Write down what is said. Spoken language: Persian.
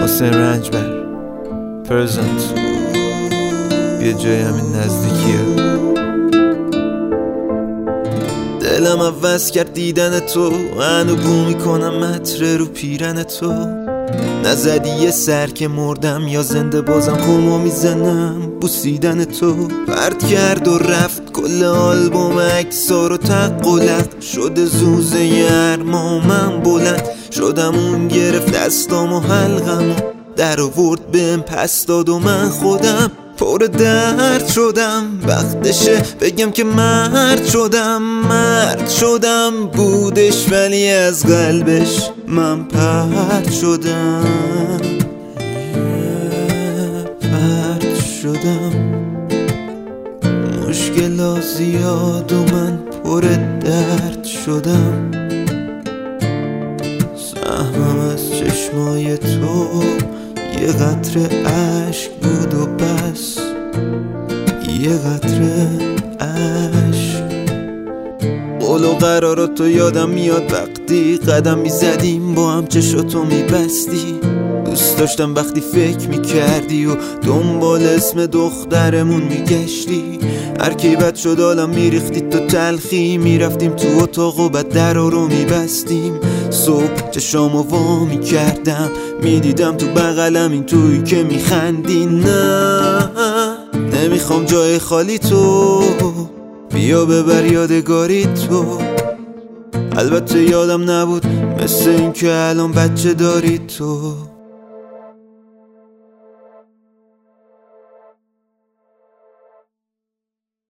حسین رنجبر پرزنت یه جای همین نزدیکیه. دلم عوض کرد دیدن تو، هنو بو میکنم عطر رو پیرن تو. نزدی یه سر که مردم یا زنده بازم کمو میزنم بوسیدن تو. پرت کرد و رفت کل آلبوم عکس‌ها رو تق و لق شده زوزه ارمامم بلند شدم. اون گرفت دستام و حلقم و در آورد بهم پس داد و من خودم پر درد شدم. وقتشه بگم که مرد شدم بودش ولی از قلبش من پرد شدم. مشکل زیاد و من پر درد شدم. سهمم از چشمای تو یه قطره عشق بود و بس، یه قطره عشق. قول و قراراتو یادم میاد وقتی قدم میزدیم با هم چشاتو میبستی. دوست داشتم وقتی فکر میکردی و دنبال اسم دخترمون میگشتی. هر کی بد شد حالم میریختی تو تلخی، میرفتیم تو اتاق و بعد در رو میبستیم. صبح چشامو وا میکردم میدیدم تو بغلم این تویی که میخندی. نه نمیخوام جای خالی تو، بیا ببر یادگاری تو. البته یادم نبود مثل این که الان بچه داری تو.